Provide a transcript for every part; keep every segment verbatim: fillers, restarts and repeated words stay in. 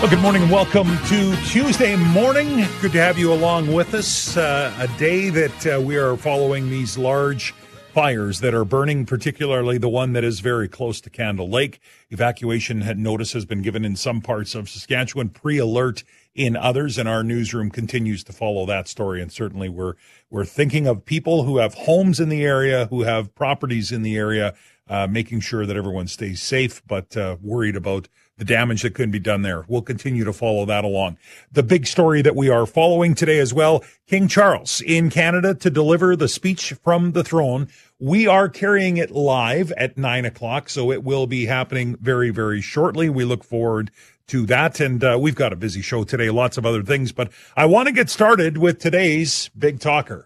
Well, good morning and welcome to Tuesday morning. Good to have you along with us. Uh, a day that uh, we are following these large fires that are burning, particularly the one that is very close to Candle Lake. Evacuation had notice has been given in some parts of Saskatchewan, pre-alert in others, and our newsroom continues to follow that story. And certainly we're we're thinking of people who have homes in the area, who have properties in the area, uh, making sure that everyone stays safe, but uh, worried about the damage that could be done there. We'll continue to follow that along. The big story that we are following today as well, King Charles in Canada to deliver the speech from the throne. We are carrying it live at nine o'clock, so it will be happening very, very shortly. We look forward to that, and uh, we've got a busy show today, lots of other things, but I want to get started with today's Big Talker.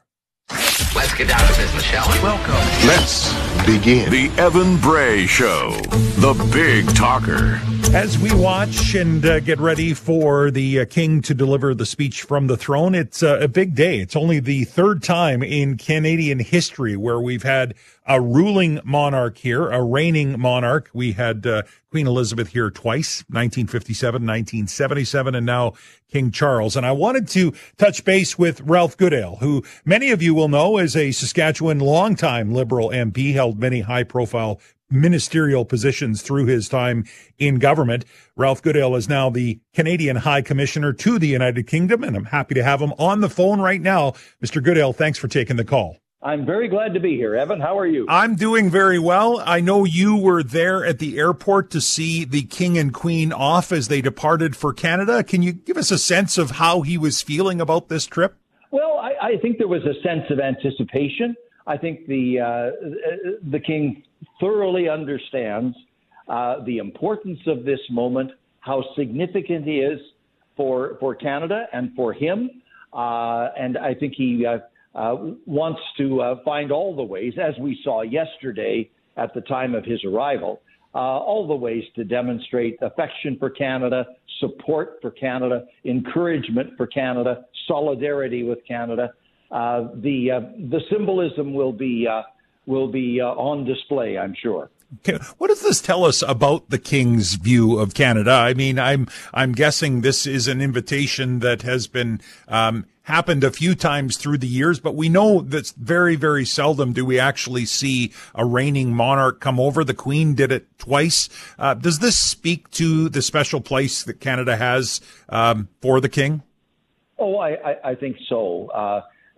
Let's get down to business, shall we? Welcome. Let's begin. The Evan Bray Show, the Big Talker. As we watch and uh, get ready for the uh, king to deliver the speech from the throne, it's uh, a big day. It's only the third time in Canadian history where we've had a ruling monarch here, a reigning monarch. We had uh, Queen Elizabeth here twice, nineteen fifty-seven, nineteen seventy-seven, and now King Charles. And I wanted to touch base with Ralph Goodale, who many of you will know is a Saskatchewan longtime Liberal M P, held many high-profile ministerial positions through his time in government. Ralph Goodale is now the Canadian High Commissioner to the United Kingdom, and I'm happy to have him on the phone right now. Mister Goodale, thanks for taking the call. I'm very glad to be here, Evan. How are you? I'm doing very well. I know you were there at the airport to see the King and Queen off as they departed for Canada. Can you give us a sense of how he was feeling about this trip? Well, I, I think there was a sense of anticipation. I think the uh, the King thoroughly understands uh, the importance of this moment, how significant it is for for Canada and for him, uh, and I think he uh, uh, wants to uh, find all the ways, as we saw yesterday at the time of his arrival, uh, all the ways to demonstrate affection for Canada, support for Canada, encouragement for Canada, solidarity with Canada. Uh, the uh, the symbolism will be uh, will be uh, on display, I'm sure. Okay. What does this tell us about the King's view of Canada? I mean, I'm I'm guessing this is an invitation that has been um, happened a few times through the years, but we know that very, very seldom do we actually see a reigning monarch come over. The Queen did it twice. Uh, does this speak to the special place that Canada has um, for the King? Oh, I, I, I think so. Uh,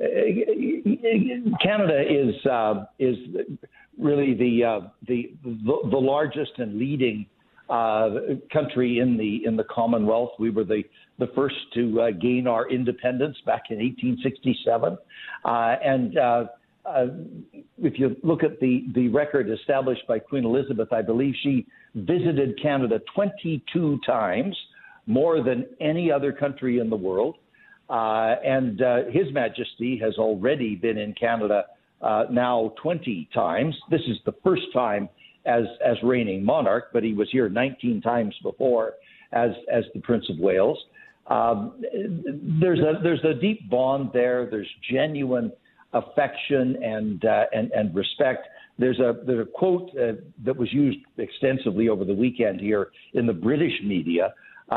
Canada is uh, is really the, uh, the the the largest and leading uh, country in the in the Commonwealth. We were the the first to uh, gain our independence back in eighteen sixty-seven, uh, and uh, uh, if you look at the the record established by Queen Elizabeth, I believe she visited Canada twenty-two times, more than any other country in the world. Uh, and uh, His Majesty has already been in Canada uh, now twenty times. This is the first time as as reigning monarch, but he was here nineteen times before as as the Prince of Wales. Um, there's a there's a deep bond there. There's genuine affection and uh, and and respect. There's a there's a quote uh, that was used extensively over the weekend here in the British media.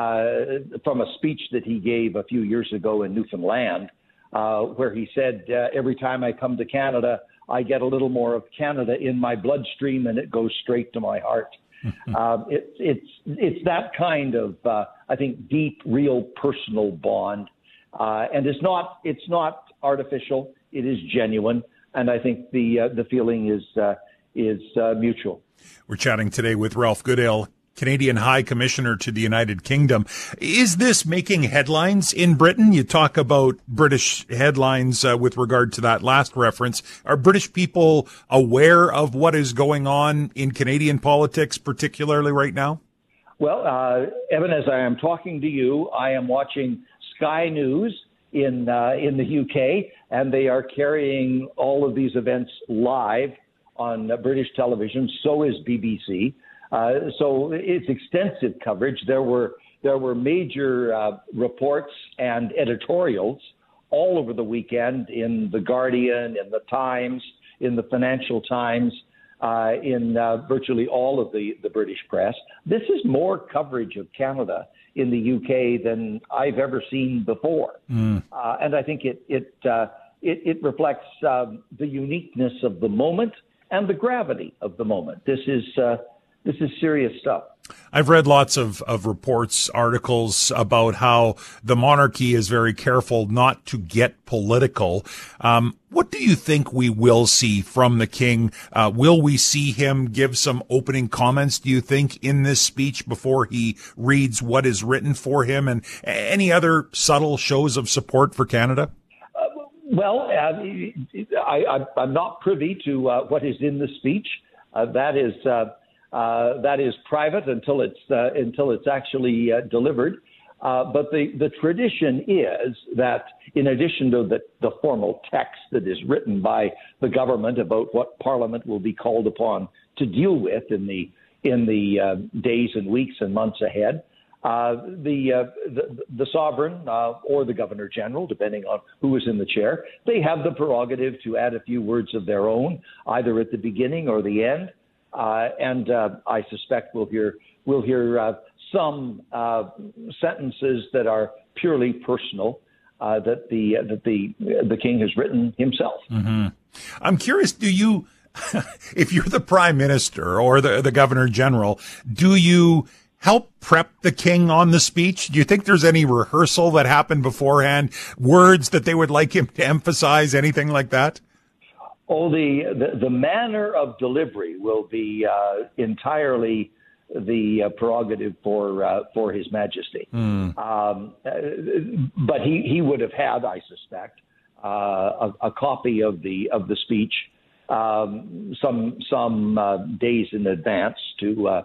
Uh, from a speech that he gave a few years ago in Newfoundland, uh, where he said, uh, every time I come to Canada, I get a little more of Canada in my bloodstream and it goes straight to my heart. um, it, it's it's that kind of, uh, I think, deep, real personal bond. Uh, and it's not it's not artificial. It is genuine. And I think the uh, the feeling is, uh, is uh, mutual. We're chatting today with Ralph Goodale, Canadian High Commissioner to the United Kingdom. Is this making headlines in Britain? You talk about British headlines uh, with regard to that last reference. Are British people aware of what is going on in Canadian politics, particularly right now? Well, uh, Evan, as I am talking to you, I am watching Sky News in uh, in the U K, and they are carrying all of these events live on uh, British television. So is B B C. Uh, so it's extensive coverage. There were there were major uh, reports and editorials all over the weekend in The Guardian, in The Times, in the Financial Times, uh, in uh, virtually all of the, the British press. This is more coverage of Canada in the U K than I've ever seen before. Mm. Uh, and I think it it uh, it, it reflects um, the uniqueness of the moment and the gravity of the moment. This is uh, this is serious stuff. I've read lots of, of reports, articles about how the monarchy is very careful not to get political. Um, what do you think we will see from the king? Uh, will we see him give some opening comments, do you think, in this speech before he reads what is written for him, and any other subtle shows of support for Canada? Uh, well, uh, I, I'm not privy to uh, what is in the speech. Uh, that is uh, Uh, that is private until it's uh, until it's actually uh, delivered. Uh, but the, the tradition is that in addition to the, the formal text that is written by the government about what Parliament will be called upon to deal with in the in the uh, days and weeks and months ahead, uh, the, uh, the the sovereign uh, or the Governor General, depending on who is in the chair, they have the prerogative to add a few words of their own, either at the beginning or the end. Uh, and uh, I suspect we'll hear we'll hear uh, some uh, sentences that are purely personal uh, that the uh, that the the king has written himself. Mm-hmm. I'm curious. Do you, if you're the prime minister or the the governor general, do you help prep the king on the speech? Do you think there's any rehearsal that happened beforehand? Words that they would like him to emphasize? Anything like that? Oh, the, the, the manner of delivery will be uh, entirely the uh, prerogative for uh, for His Majesty. Mm. Um, but he, he would have had, I suspect, uh, a, a copy of the of the speech um, some some uh, days in advance to uh,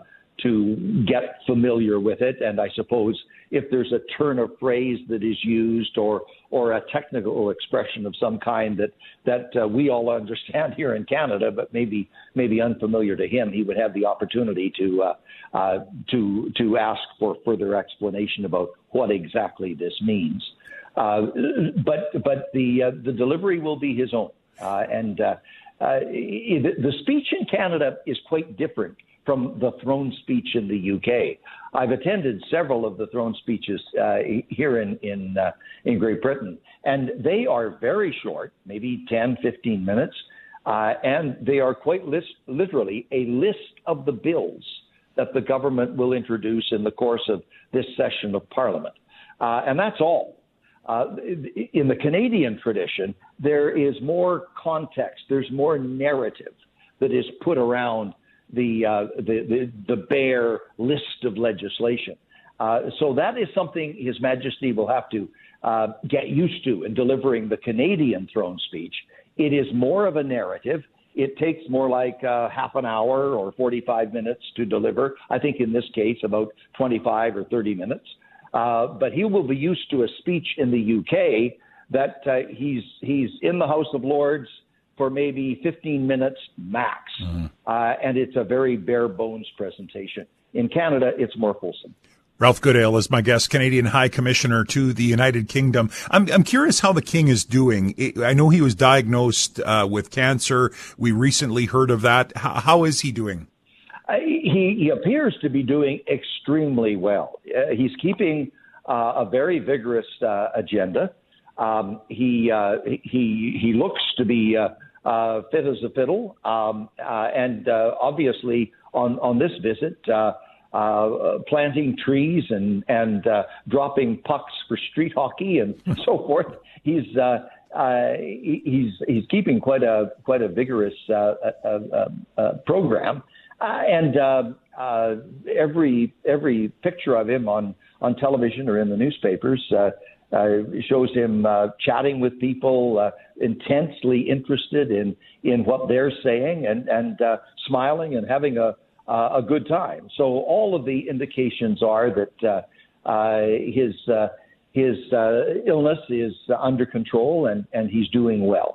to get familiar with it. And I suppose if there's a turn of phrase that is used or or a technical expression of some kind that that uh, we all understand here in Canada, but maybe maybe unfamiliar to him, he would have the opportunity to uh, uh, to to ask for further explanation about what exactly this means. Uh, but but the uh, the delivery will be his own, uh, and uh, uh, the speech in Canada is quite different from the throne speech in the U K. I've attended several of the throne speeches uh, here in in, uh, in Great Britain, and they are very short, maybe ten, fifteen minutes, uh, and they are quite list, literally a list of the bills that the government will introduce in the course of this session of Parliament. Uh, and that's all. Uh, in the Canadian tradition, there is more context, there's more narrative that is put around The, uh, the the the bare list of legislation. Uh, so that is something His Majesty will have to uh, get used to in delivering the Canadian throne speech. It is more of a narrative. It takes more like uh, half an hour or forty-five minutes to deliver. I think in this case about twenty-five or thirty minutes. Uh, but he will be used to a speech in the U K that uh, he's he's in the House of Lords for maybe fifteen minutes max. Mm-hmm. Uh, and it's a very bare bones presentation. In Canada, it's more fulsome. Ralph Goodale is my guest, Canadian High Commissioner to the United Kingdom. I'm, I'm curious how the king is doing. I know he was diagnosed uh, with cancer. We recently heard of that. How, how is he doing? Uh, he, he appears to be doing extremely well. Uh, he's keeping uh, a very vigorous uh, agenda. Um, he, uh, he he looks to be uh, uh, fit as a fiddle, um, uh, and uh, obviously on on this visit, uh, uh, planting trees and and uh, dropping pucks for street hockey and so forth. He's uh, uh, he's he's keeping quite a quite a vigorous uh, uh, uh, uh, program, uh, and uh, uh, every every picture of him on on television or in the newspapers Uh, Uh, shows him uh, chatting with people, uh, intensely interested in, in what they're saying, and and uh, smiling and having a uh, a good time. So all of the indications are that uh, uh, his uh, his uh, illness is under control and, and he's doing well.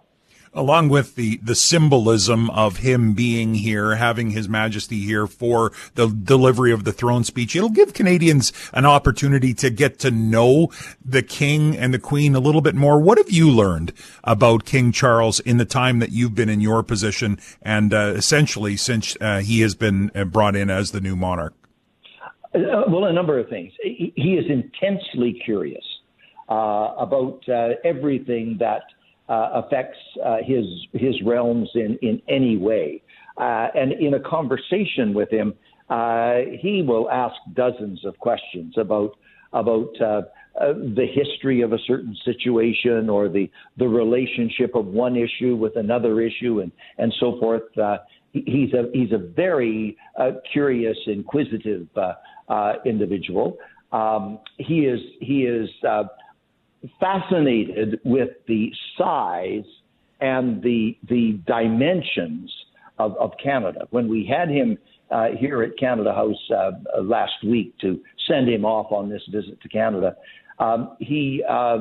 Along with the, the symbolism of him being here, having His Majesty here for the delivery of the throne speech, it'll give Canadians an opportunity to get to know the King and the Queen a little bit more. What have you learned about King Charles in the time that you've been in your position and uh, essentially since uh, he has been brought in as the new monarch? Uh, well, a number of things. He, he is intensely curious uh, about uh, everything that uh, affects uh, his his realms in, in any way. Uh, and in a conversation with him, uh, he will ask dozens of questions about about uh, uh, the history of a certain situation or the the relationship of one issue with another issue and, and so forth. Uh, he's a he's a very uh, curious, inquisitive uh, uh, individual. Um, he is he is uh, fascinated with the size and the the dimensions of, of Canada. When we had him uh, here at Canada House uh, last week to send him off on this visit to Canada, um, he uh, uh,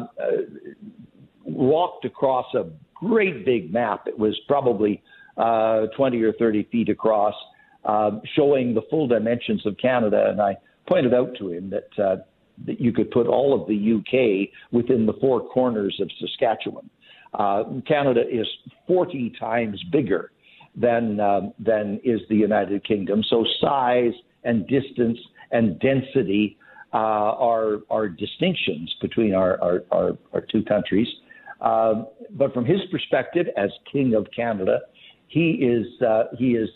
walked across a great big map. It was probably uh, twenty or thirty feet across, uh, showing the full dimensions of Canada. And I pointed out to him that uh, that you could put all of the U K within the four corners of Saskatchewan. Uh, Canada is forty times bigger than um, than is the United Kingdom. So size and distance and density uh, are are distinctions between our our, our, our two countries. Uh, but from his perspective, as King of Canada, he is uh, he is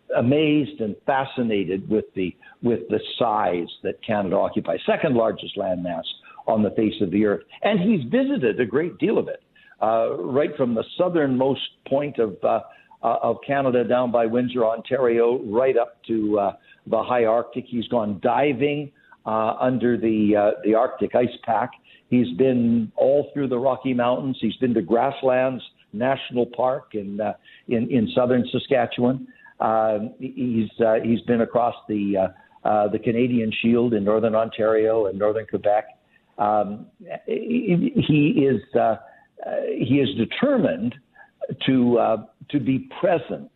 amazed and fascinated with the with the size that Canada occupies, second largest landmass on the face of the earth, and he's visited a great deal of it, uh, right from the southernmost point of uh, uh, of Canada down by Windsor, Ontario, right up to uh, the high Arctic. He's gone diving uh, under the uh, the Arctic ice pack. He's been all through the Rocky Mountains. He's been to Grasslands National Park in uh, in, in southern Saskatchewan. Uh, he's uh, he's been across the uh, uh, the Canadian Shield in northern Ontario and northern Quebec. Um, he, he is uh, uh, he is determined to uh, to be present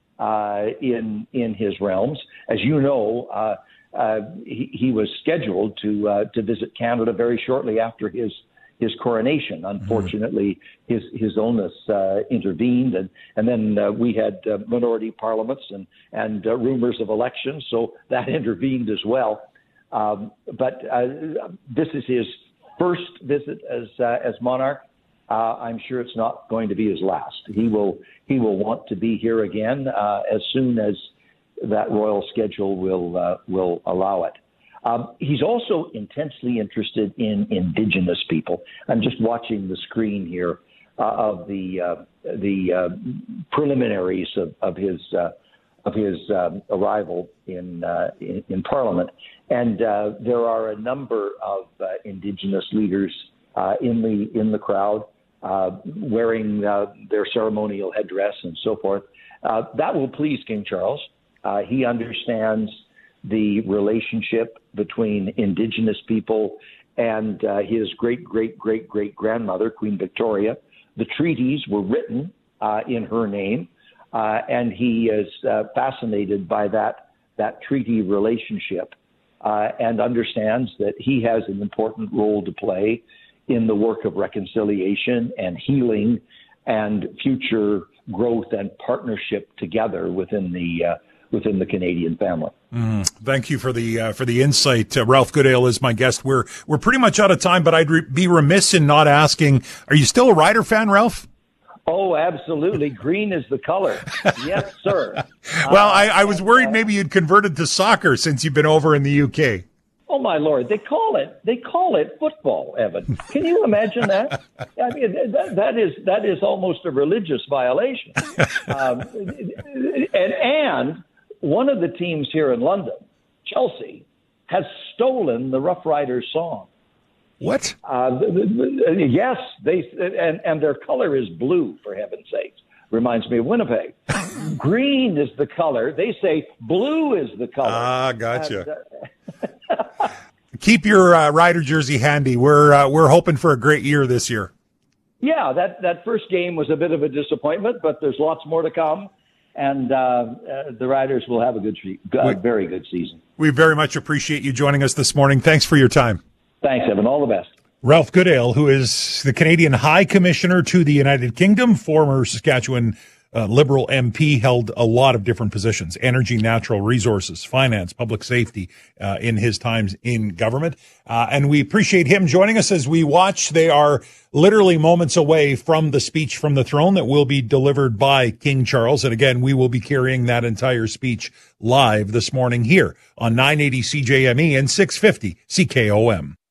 uh, in in his realms. As you know, uh, uh, he, he was scheduled to uh, to visit Canada very shortly after his. his coronation. Unfortunately, mm-hmm. his his illness uh, intervened, and and then uh, we had uh, minority parliaments and and uh, rumors of elections, so that intervened as well. Um, but uh, this is his first visit as uh, as monarch. Uh, I'm sure it's not going to be his last. He will he will want to be here again uh, as soon as that royal schedule will uh, will allow it. Um, he's also intensely interested in Indigenous people. I'm just watching the screen here uh, of the uh, the uh, preliminaries of, of his uh, of his um, arrival in, uh, in in Parliament, and uh, there are a number of uh, Indigenous leaders uh, in the in the crowd uh, wearing uh, their ceremonial headdress and so forth. Uh, that will please King Charles. Uh, he understands the relationship between Indigenous people and uh, his great, great, great, great grandmother, Queen Victoria. The treaties were written uh, in her name, uh, and he is uh, fascinated by that that treaty relationship uh, and understands that he has an important role to play in the work of reconciliation and healing and future growth and partnership together within the uh, within the Canadian family. Mm, thank you for the uh, for the insight. Uh, Ralph Goodale is my guest. We're we're pretty much out of time, but I'd re- be remiss in not asking: are you still a Rider fan, Ralph? Oh, absolutely. Green is the color. Yes, sir. Well, uh, I, I was worried maybe you'd converted to soccer since you've been over in the U K. Oh my Lord! They call it they call it football, Evan. Can you imagine that? I mean, that, that is that is almost a religious violation. Um, and and. One of the teams here in London, Chelsea, has stolen the Rough Riders song. What? Uh, yes, they and, and their color is blue, for heaven's sakes. Reminds me of Winnipeg. Green is the color. They say blue is the color. Ah, gotcha. And, uh, Keep your uh, Rider jersey handy. We're uh, we're hoping for a great year this year. Yeah, that, that first game was a bit of a disappointment, but there's lots more to come. And uh, uh, the Riders will have a good, uh, very good season. We very much appreciate you joining us this morning. Thanks for your time. Thanks, Evan. All the best. Ralph Goodale, who is the Canadian High Commissioner to the United Kingdom, former Saskatchewan uh, Liberal M P, held a lot of different positions: energy, natural resources, finance, public safety, uh, in his times in government. Uh, and we appreciate him joining us as we watch. They are literally moments away from the speech from the throne that will be delivered by King Charles. And again, we will be carrying that entire speech live this morning here on nine eighty C J M E and six fifty C K O M.